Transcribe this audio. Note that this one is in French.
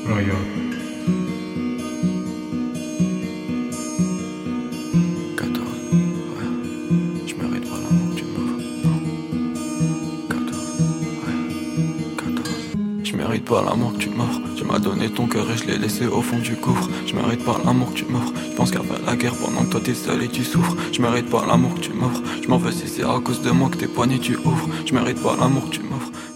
Regarde. 14, ouais. Je mérite pas l'amour que tu m'offres. Non. 14, ouais. 14. Je mérite pas l'amour que tu m'offres. Tu m'as donné ton cœur et je l'ai laissé au fond du gouffre. Je mérite pas l'amour que tu m'offres. Je pense qu'à faire la guerre pendant que toi t'es seul et tu souffres. Je mérite pas l'amour que tu m'offres. Je m'en veux si c'est à cause de moi que tes poignets tu ouvres. Je mérite pas l'amour que tu m'offres.